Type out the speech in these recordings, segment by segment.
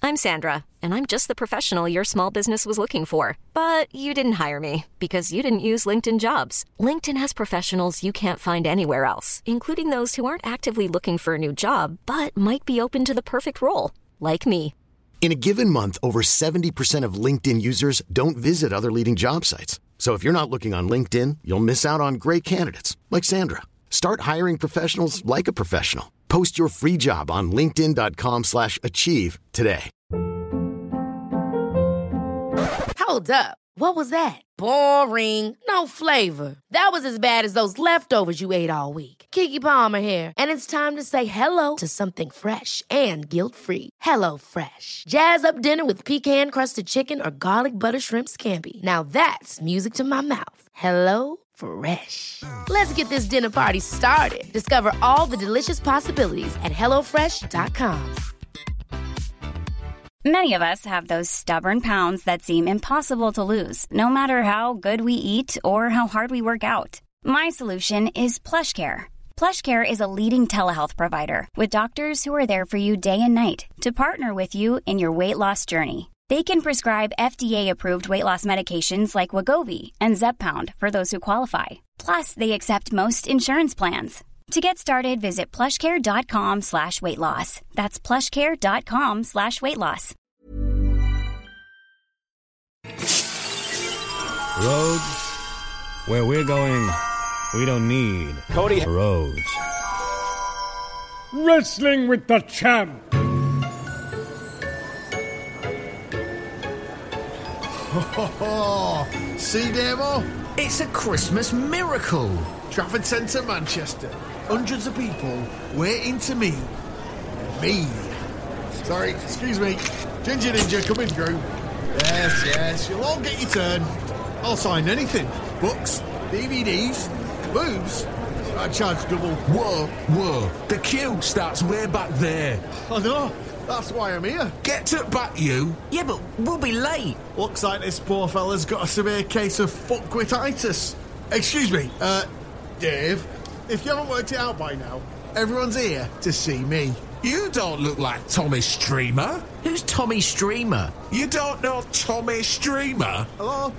I'm Sandra, and I'm just the professional your small business was looking for. But you didn't hire me because you didn't use LinkedIn Jobs. LinkedIn has professionals you can't find anywhere else, including those who aren't actively looking for a new job, but might be open to the perfect role, like me. In a given month, over 70% of LinkedIn users don't visit other leading job sites. So if you're not looking on LinkedIn, you'll miss out on great candidates like Sandra. Start hiring professionals like a professional. Post your free job on linkedin.com/achieve today. Hold up. What was that? Boring. No flavor. That was as bad as those leftovers you ate all week. Keke Palmer here. And it's time to say hello to something fresh and guilt-free. Hello Fresh. Jazz up dinner with pecan-crusted chicken or garlic butter shrimp scampi. Now that's music to my mouth. Hello Fresh. Let's get this dinner party started. Discover all the delicious possibilities at HelloFresh.com. Many of us have those stubborn pounds that seem impossible to lose, no matter how good we eat or how hard we work out. My solution is PlushCare. PlushCare is a leading telehealth provider with doctors who are there for you day and night to partner with you in your weight loss journey. They can prescribe FDA-approved weight loss medications like Wegovy and Zepbound for those who qualify. Plus, they accept most insurance plans. To get started, visit plushcare.com/weightloss. That's plushcare.com/weightloss. Roads? Where we're going, we don't need Cody roads. Wrestling with the Champ. See, Demo? It's a Christmas miracle. Trafford Centre, Manchester. Hundreds of people waiting to meet me. Sorry, excuse me. Ginger Ninja coming through. Yes, you'll all get your turn. I'll sign anything. Books, DVDs, boobs. I charge double. Whoa. The queue starts way back there. I know. That's why I'm here. Get to back you. Yeah, but we'll be late. Looks like this poor fella's got a severe case of fuckwititis. Excuse me, Dave, if you haven't worked it out by now, everyone's here to see me. You don't look like Tommy Streamer. Who's Tommy Streamer? You don't know Tommy Streamer? Hello?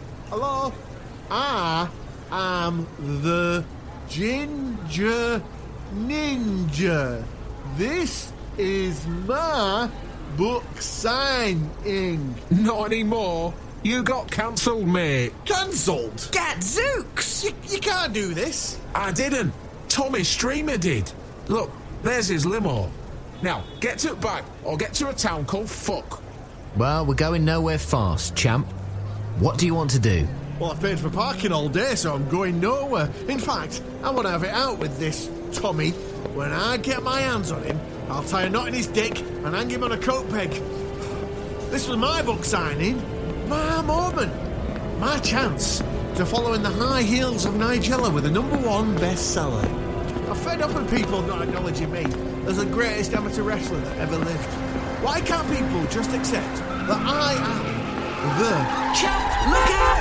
I am the Ginger Ninja. This is my book signing. Not anymore. You got cancelled, mate. Cancelled? Gadzooks! You can't do this. I didn't. Tommy Streamer did. Look, there's his limo. Now, get to it back, or get to a town called Fuck. Well, we're going nowhere fast, champ. What do you want to do? Well, I've paid for parking all day, so I'm going nowhere. In fact, I want to have it out with this Tommy. When I get my hands on him, I'll tie a knot in his dick and hang him on a coat peg. This was my book signing. My moment. My chance to follow in the high heels of Nigella with a #1 bestseller. I'm fed up with people not acknowledging me as the greatest amateur wrestler that ever lived. Why can't people just accept that I am the champ? Look out!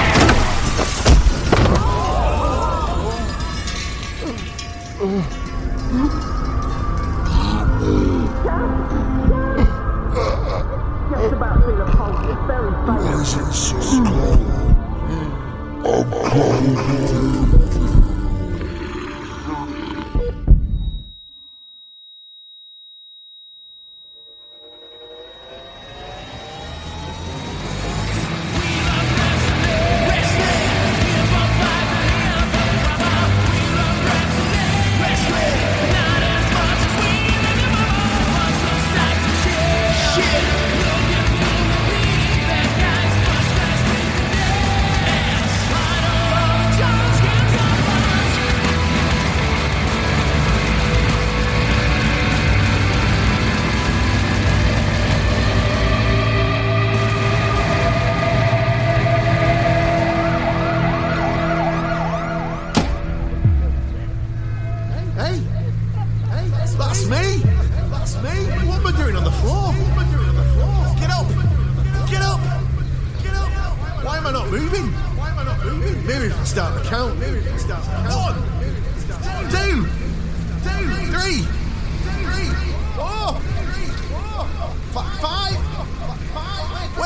Just about to the pulse. It's very funny. Why is it so slow? I'm coming.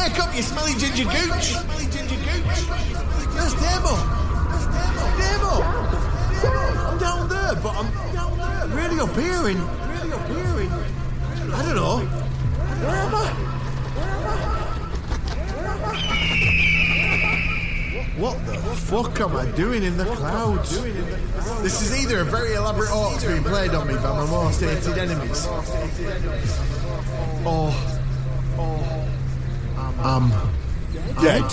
Wake up, you smelly ginger gooch! Where's Demo? I'm down there, but I'm really up here in... I don't know. Where am I? What the fuck am I doing in the clouds? This is either a very elaborate hoax being played on me by my most hated enemies, or I'm dead.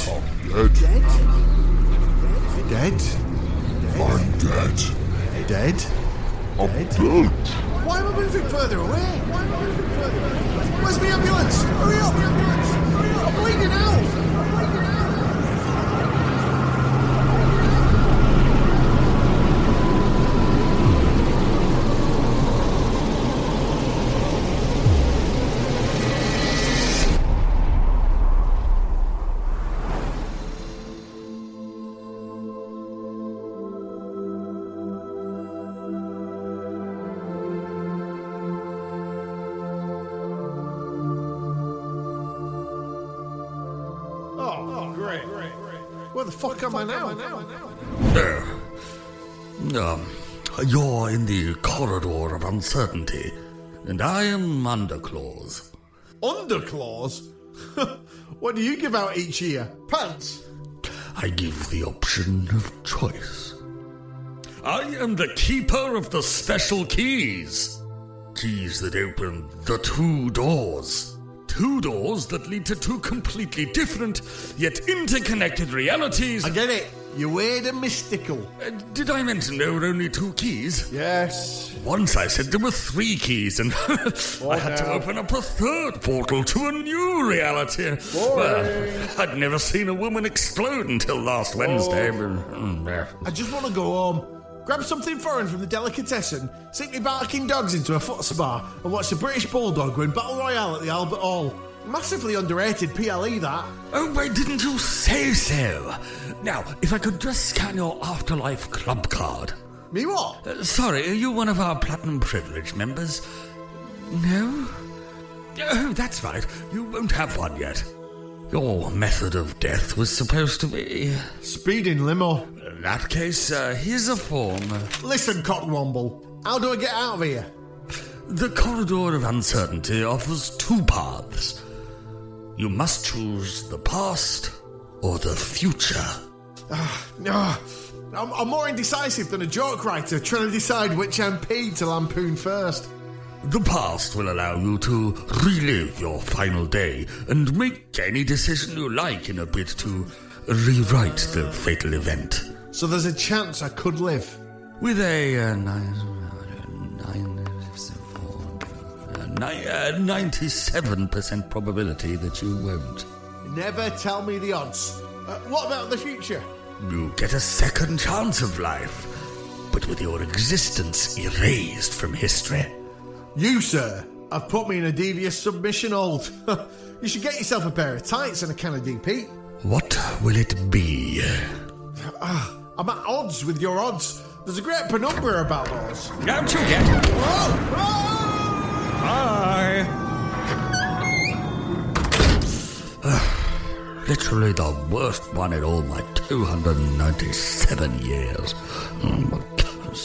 Dead? I'm dead. Dead? I'm dead. Why am I moving further away? Where's the ambulance? Hurry up! I'm bleeding out! Where the fuck am I now? You're in the corridor of uncertainty, and I am Underclaws. Underclaws? What do you give out each year? Pants? I give the option of choice. I am the keeper of the special keys. Keys that open the 2 doors. 2 doors that lead to 2 completely different, yet interconnected realities. I get it. You're weird and mystical. Did I mention there were only 2 keys? Yes. Once I said there were 3 keys, and I had to open up a 3rd portal to a new reality. Well, I'd never seen a woman explode until last Wednesday. I just want to go home. Grab something foreign from the delicatessen, sink me barking dogs into a foot spa, and watch the British Bulldog win Battle Royale at the Albert Hall. Massively underrated PLE, that. Oh, why didn't you say so? Now, if I could just scan your Afterlife Club card. Me what? Sorry, are you one of our Platinum Privilege members? No? Oh, that's right. You won't have one yet. Your method of death was supposed to be... speeding limo. In that case, here's a form. Listen, Cockwomble, how do I get out of here? The Corridor of Uncertainty offers 2 paths. You must choose the past or the future. I'm more indecisive than a joke writer trying to decide which MP to lampoon first. The past will allow you to relive your final day and make any decision you like in a bid to rewrite the fatal event. So there's a chance I could live? With a 97% probability that you won't. Never tell me the odds. What about the future? You get a second chance of life, but with your existence erased from history. You, sir, have put me in a devious submission hold. You should get yourself a pair of tights and a can of DP. What will it be? I'm at odds with your odds. There's a great penumbra about those. Don't you get... Whoa! Bye! Literally the worst one in all my 297 years. Oh my God.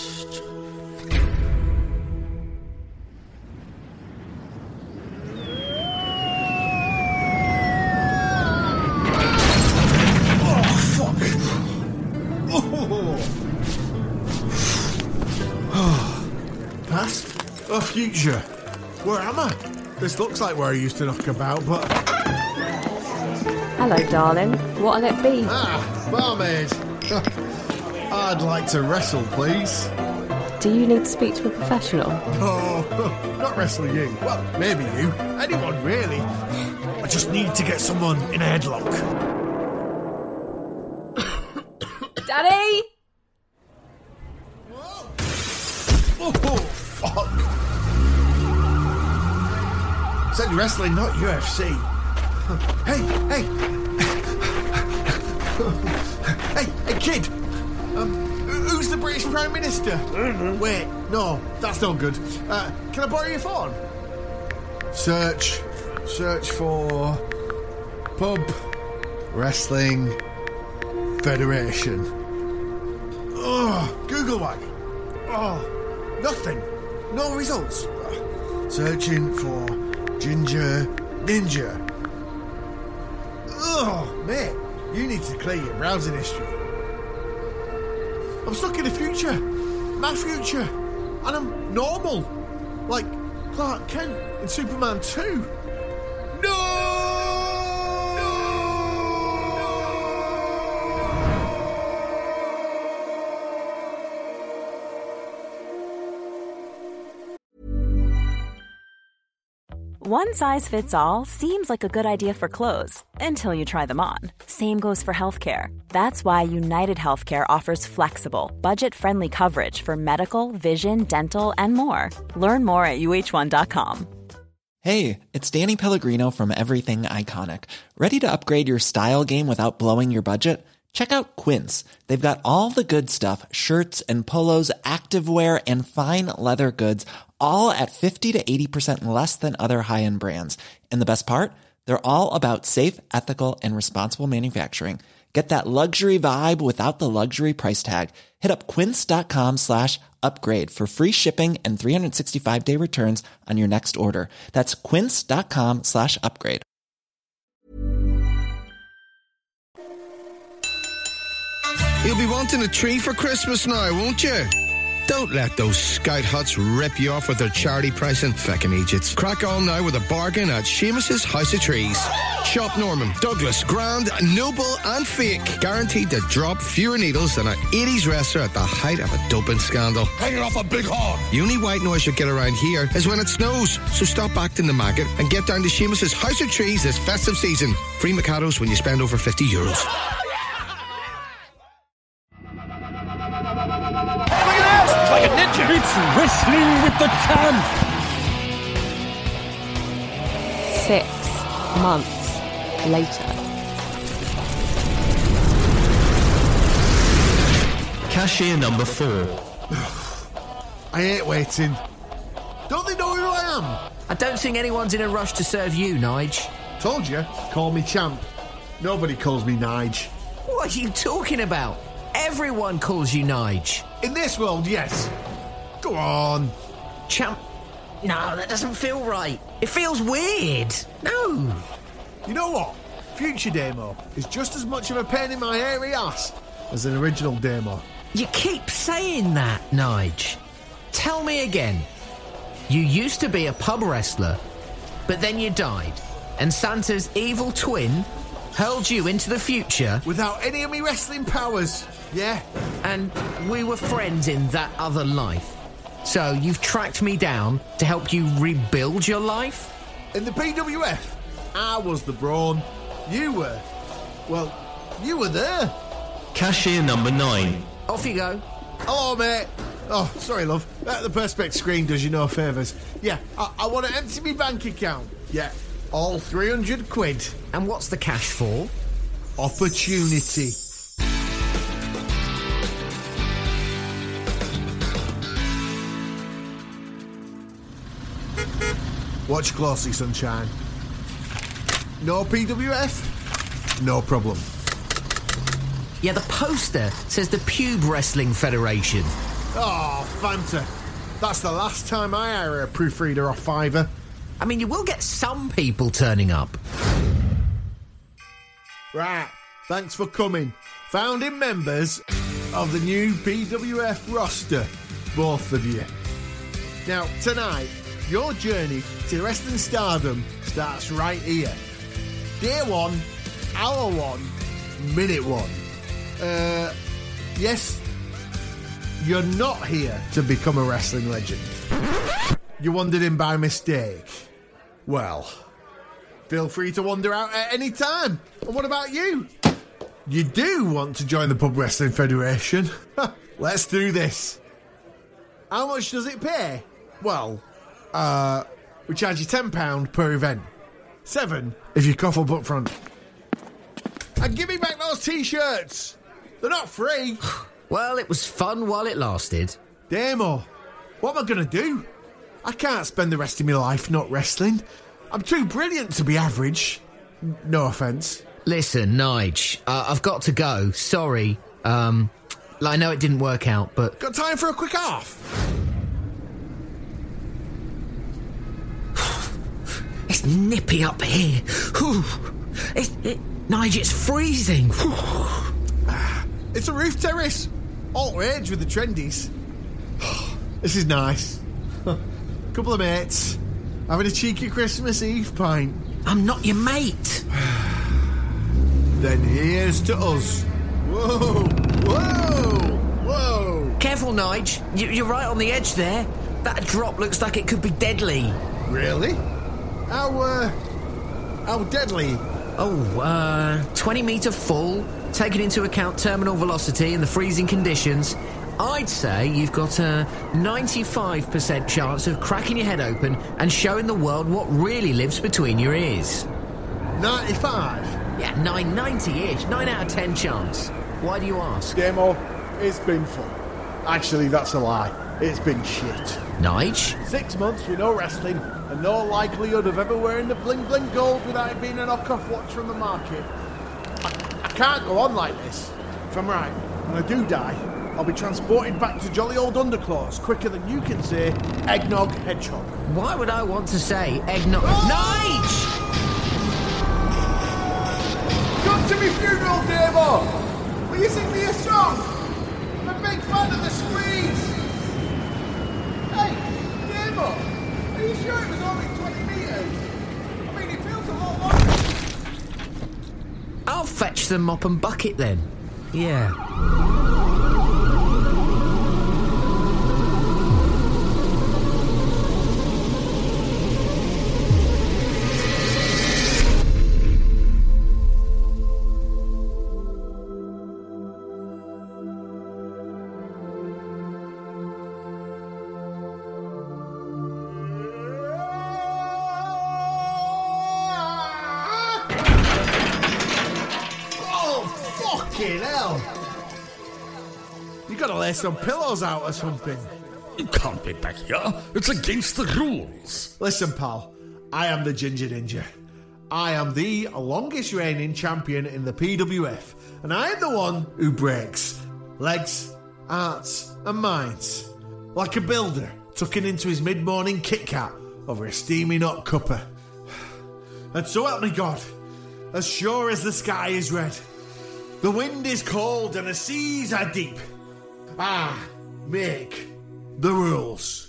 Past or future? Where am I? This looks like where I used to knock about, but... Hello, darling. What'll it be? Barmaid. I'd like to wrestle, please. Do you need to speak to a professional? Oh, not wrestle you. Well, maybe you. Anyone, really. I just need to get someone in a headlock. Daddy! Oh, fuck. Said wrestling, not UFC. Hey! Hey, kid! Who's the British Prime Minister? Mm-hmm. Wait, no, that's not good. Can I borrow your phone? Search for... Pub Wrestling Federation. Oh, Google Wag. Oh, nothing. No results. Searching for Ginger Ninja. Oh, mate, you need to clear your browsing history. I'm stuck in the future. My future. And I'm normal. Like Clark Kent in Superman 2. No! One size fits all seems like a good idea for clothes until you try them on. Same goes for healthcare. That's why United Healthcare offers flexible, budget-friendly coverage for medical, vision, dental, and more. Learn more at uh1.com. Hey, it's Danny Pellegrino from Everything Iconic. Ready to upgrade your style game without blowing your budget? Check out Quince. They've got all the good stuff, shirts and polos, activewear, and fine leather goods, all at 50 to 80% less than other high-end brands. And the best part? They're all about safe, ethical, and responsible manufacturing. Get that luxury vibe without the luxury price tag. Hit up quince.com/upgrade for free shipping and 365-day returns on your next order. That's quince.com/upgrade. You'll be wanting a tree for Christmas now, won't you? Don't let those scout huts rip you off with their charity pricing, feckin' idiots. Crack on now with a bargain at Seamus's House of Trees. Shop Norman, Douglas, Grand, Noble and Fake. Guaranteed to drop fewer needles than an 80s wrestler at the height of a doping scandal. Hanging off a big hog. The only white noise you'll get around here is when it snows. So stop acting the maggot and get down to Seamus's House of Trees this festive season. Free Mikados when you spend over €50. Like a ninja. It's Wrestling with the Champ. 6 months later. Cashier number 4. I hate waiting. Don't they know who I am? I don't think anyone's in a rush to serve you, Nige. Told you, call me Champ. Nobody calls me Nige. What are you talking about? Everyone calls you Nige. In this world, yes. Go on. Champ. No, that doesn't feel right. It feels weird. No. You know what? Future Demo is just as much of a pain in my hairy ass as an original Demo. You keep saying that, Nige. Tell me again. You used to be a pub wrestler, but then you died, and Santa's evil twin hurled you into the future without any of me wrestling powers. Yeah. And we were friends in that other life. So you've tracked me down to help you rebuild your life? In the PWF, I was the brawn. You were... well, you were there. Cashier number 9. Off you go. Hello, mate. Oh, sorry, love. The Perspex screen does you no favours. Yeah, I want to empty my bank account. Yeah, all 300 quid. And what's the cash for? Opportunity. Watch closely, sunshine. No PWF? No problem. Yeah, the poster says the Pube Wrestling Federation. Oh, Fanta. That's the last time I hire a proofreader off Fiverr. I mean, you will get some people turning up. Right, thanks for coming. Founding members of the new PWF roster, both of you. Now, tonight, your journey to wrestling stardom starts right here. Day 1, hour 1, minute 1. Yes, you're not here to become a wrestling legend. You wandered in by mistake. Well, feel free to wander out at any time. And what about you? You do want to join the Pub Wrestling Federation? Let's do this. How much does it pay? Well, we charge you £10 per event. 7 if you cough up front. And give me back those t-shirts. They're not free. Well, it was fun while it lasted. Demo, what am I going to do? I can't spend the rest of my life not wrestling. I'm too brilliant to be average. No offence. Listen, Nige, I've got to go. Sorry. I know it didn't work out, but... Got time for a quick half? It's nippy up here. Nige, it's freezing. It's a roof terrace. All rage with the trendies. This is nice. Couple of mates having a cheeky Christmas Eve pint. I'm not your mate. Then here's to us. Whoa, whoa, whoa. Careful, Nige. You're right on the edge there. That drop looks like it could be deadly. Really? How deadly? 20 metre full, taking into account terminal velocity and the freezing conditions. I'd say you've got a 95% chance of cracking your head open and showing the world what really lives between your ears. 95? Yeah, 90-ish. 9 out of 10 chance. Why do you ask? Demo, it's been fun. Actually, that's a lie. It's been shit. Nige? 6 months with no wrestling and no likelihood of ever wearing the bling bling gold without it being a knockoff watch from the market. I can't go on like this. If I'm right, when I do die, I'll be transported back to jolly old Underclaws quicker than you can say eggnog hedgehog. Why would I want to say eggnog... Oh! Nige! Come to me funeral, Demo! Will you sing me a song? I'm a big fan of the Squeeze! Hey, Demo! Are you sure it was only 20 metres? I mean, it feels a lot longer. I'll fetch the mop and bucket then. Yeah. Fucking hell! You gotta lay some pillows out or something. You can't be back here. It's against the rules. Listen, pal. I am the Ginger Ninja. I am the longest reigning champion in the PWF. And I am the one who breaks legs, hearts and minds. Like a builder tucking into his mid-morning Kit Kat over a steaming hot cuppa. And so help me God, as sure as the sky is red, the wind is cold and the seas are deep, I make the rules.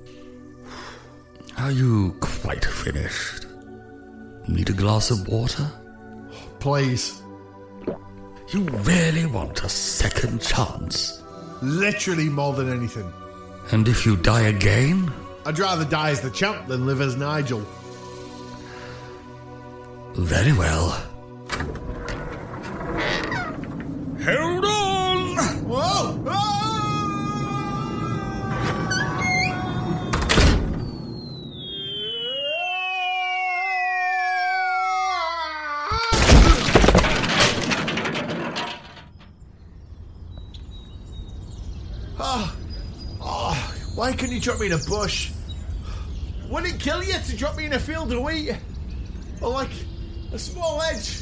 Are you quite finished? Need a glass of water? Please. You really want a second chance? Literally more than anything. And if you die again? I'd rather die as the champ than live as Nigel. Very well. Hold on! Whoa! Why couldn't you drop me in a bush? Wouldn't it kill you to drop me in a field of wheat? Or like a small edge?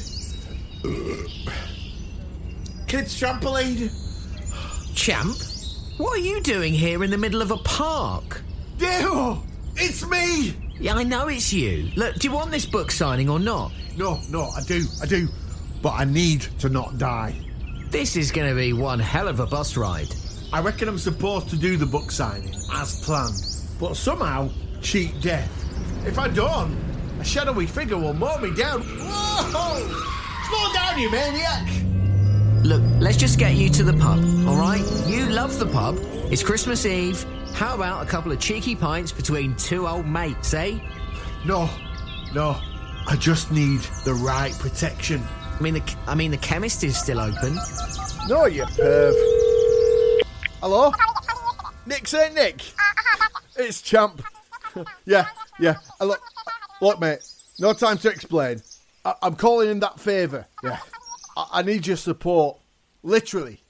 Kids trampoline. Champ? What are you doing here in the middle of a park? Dale! It's me! Yeah, I know it's you. Look, do you want this book signing or not? No, I do. But I need to not die. This is going to be one hell of a bus ride. I reckon I'm supposed to do the book signing as planned, but somehow cheat death. If I don't, a shadowy figure will mow me down. Whoa! Slow down, you maniac! Look, let's just get you to the pub, all right? You love the pub. It's Christmas Eve. How about a couple of cheeky pints between two old mates, eh? No. I just need the right protection. I mean, the chemist is still open. No, you perv. Hello? Nick, St. Nick? It's Champ. Yeah. Look, mate, no time to explain. I'm calling in that favour. Yeah. I need your support. Literally.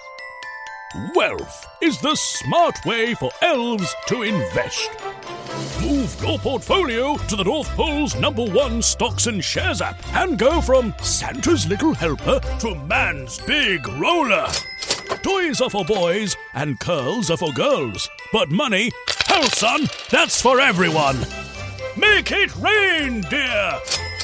Wealth is the smart way for elves to invest. Move your portfolio to the North Pole's #1 stocks and shares app and go from Santa's little helper to man's big roller. Toys are for boys and curls are for girls. But money, hell son, that's for everyone. Make it rain, dear.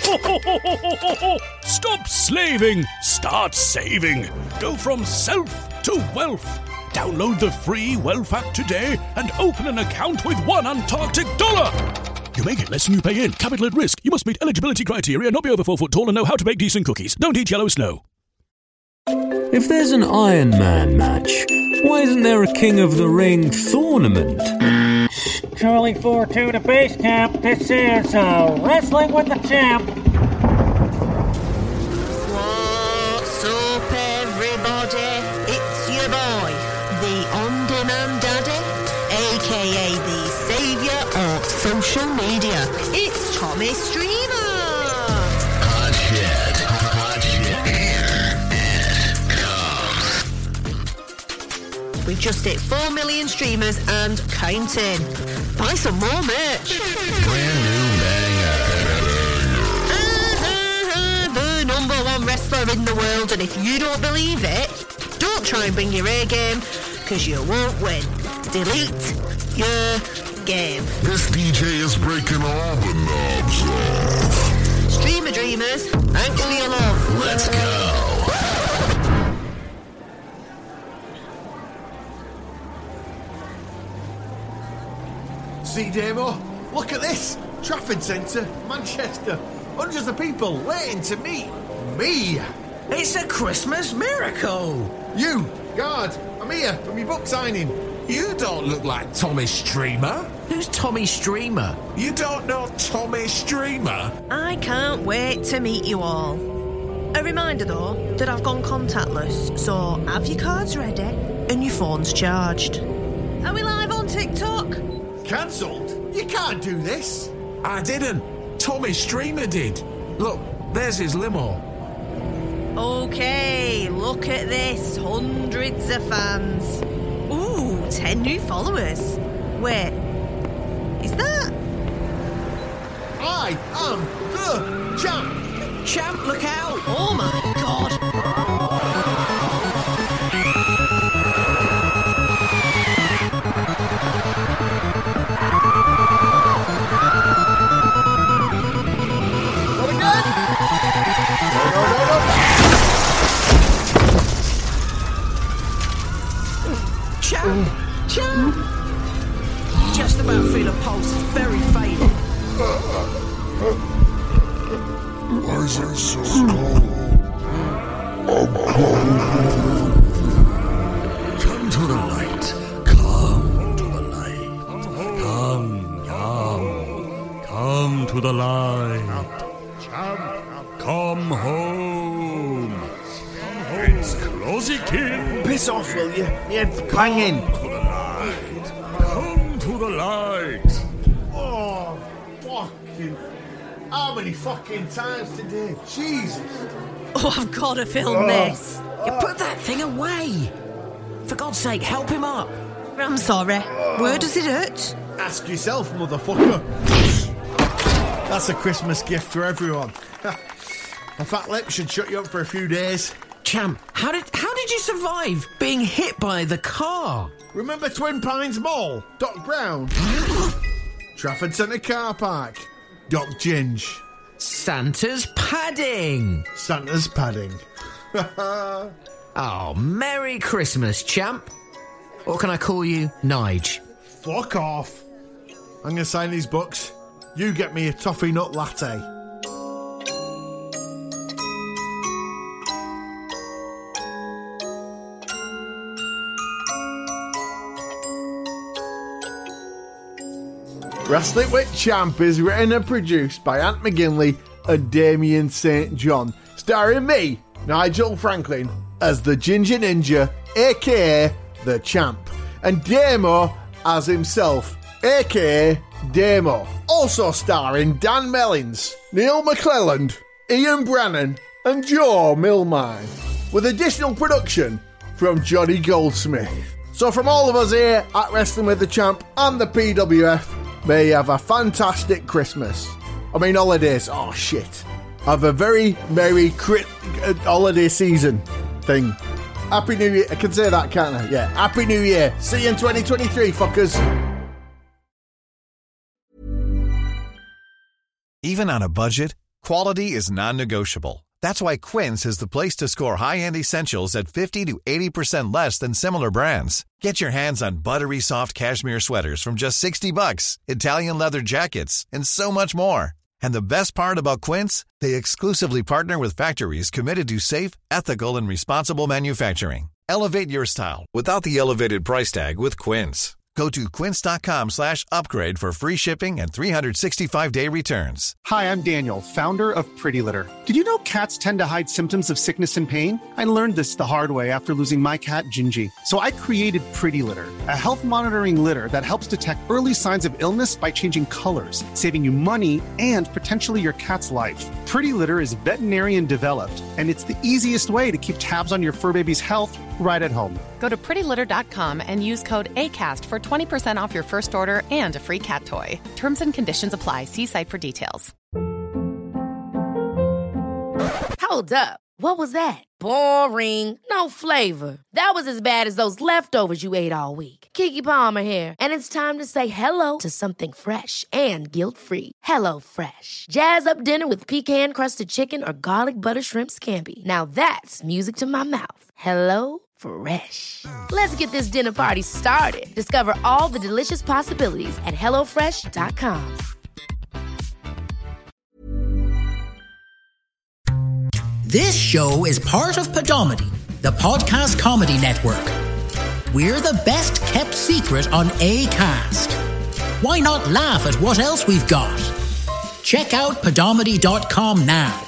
Stop slaving, start saving. Go from self to wealth. Download the free Wealth app today and open an account with $1 Antarctic dollar. You may get less than you pay in. Capital at risk. You must meet eligibility criteria, not be over 4 foot tall, and know how to bake decent cookies. Don't eat yellow snow. If there's an Iron Man match, why isn't there a King of the Ring tournament? Charlie 4-2 to base camp. This is Wrestling with the Champ. What's up, everybody? It's your boy, the on-demand daddy, a.k.a. the saviour of social media. It's Tommy Streamer. Hot shit. Here it comes. We've just hit 4 million streamers and counting. Buy some more merch. Brand new banger. The #1 wrestler in the world, and if you don't believe it, don't try and bring your A game, because you won't win. Delete your game. This DJ is breaking all the knobs off. Streamer Dreamers, thanks for your love. Let's go. See, Damo, look at this. Trafford Centre, Manchester. Hundreds of people waiting to meet me. It's a Christmas miracle. You, guard, I'm here for me book signing. You don't look like Tommy Streamer. Who's Tommy Streamer? You don't know Tommy Streamer? I can't wait to meet you all. A reminder though that I've gone contactless, so have your cards ready and your phones charged. Are we live on TikTok? Cancelled? You can't do this. I didn't. Tommy Streamer did. Look, there's his limo. Okay, look at this. Hundreds of fans. Ooh, 10 new followers. Wait, is that? I am the champ. Champ, look out. Oh my God. Champ! Just about feel a pulse, it's very faint. Why is it so cold? I'm cold. Come to the light. Come to the light. Come to the light. Come home. It's Closey Kid. Piss off, will you? Your head's banging. Come to the light. Oh, fucking... How many fucking times today? Jesus. Oh, I've got to film this. You put that thing away. For God's sake, help him up. I'm sorry. Where does it hurt? Ask yourself, motherfucker. That's a Christmas gift for everyone. A fat lip should shut you up for a few days. Champ, how did you survive being hit by the car? Remember Twin Pines Mall? Doc Brown? Trafford Centre car park? Doc Ginge? Santa's padding. Santa's padding. Oh, Merry Christmas, champ. Or can I call you Nige? Fuck off. I'm going to sign these books. You get me a toffee nut latte. Wrestling with Champ is written and produced by Ant McGinley and Damien St. John, starring me, Nigel Franklin, as the Ginger Ninja, aka the Champ, and Damo as himself, aka Damo. Also starring Dan Mellins, Neil McClelland, Ian Brannan, and Joe Milmine, with additional production from Johnny Goldsmith. So from all of us here at Wrestling with the Champ and the PWF, may you have a fantastic Christmas. Holidays. Oh, shit. Have a very merry holiday season thing. Happy New Year. I can say that, can't I? Yeah. Happy New Year. See you in 2023, fuckers. Even on a budget, quality is non-negotiable. That's why Quince is the place to score high-end essentials at 50 to 80% less than similar brands. Get your hands on buttery soft cashmere sweaters from just $60, Italian leather jackets, and so much more. And the best part about Quince, they exclusively partner with factories committed to safe, ethical, and responsible manufacturing. Elevate your style without the elevated price tag with Quince. Go to quince.com/upgrade for free shipping and 365-day returns. Hi, I'm Daniel, founder of Pretty Litter. Did you know cats tend to hide symptoms of sickness and pain? I learned this the hard way after losing my cat, Gingy. So I created Pretty Litter, a health monitoring litter that helps detect early signs of illness by changing colors, saving you money and potentially your cat's life. Pretty Litter is veterinarian developed, and it's the easiest way to keep tabs on your fur baby's health right at home. Go to prettylitter.com and use code ACAST for 20% off your first order and a free cat toy. Terms and conditions apply. See site for details. Hold up. What was that? Boring. No flavor. That was as bad as those leftovers you ate all week. Keke Palmer here, and it's time to say hello to something fresh and guilt-free. Hello Fresh. Jazz up dinner with pecan-crusted chicken or garlic butter shrimp scampi. Now that's music to my mouth. Hello Fresh. Let's get this dinner party started. Discover all the delicious possibilities at HelloFresh.com. This show is part of Podomedy, the podcast comedy network. We're the best kept secret on Acast. Why not laugh at what else we've got? Check out Podomedy.com now.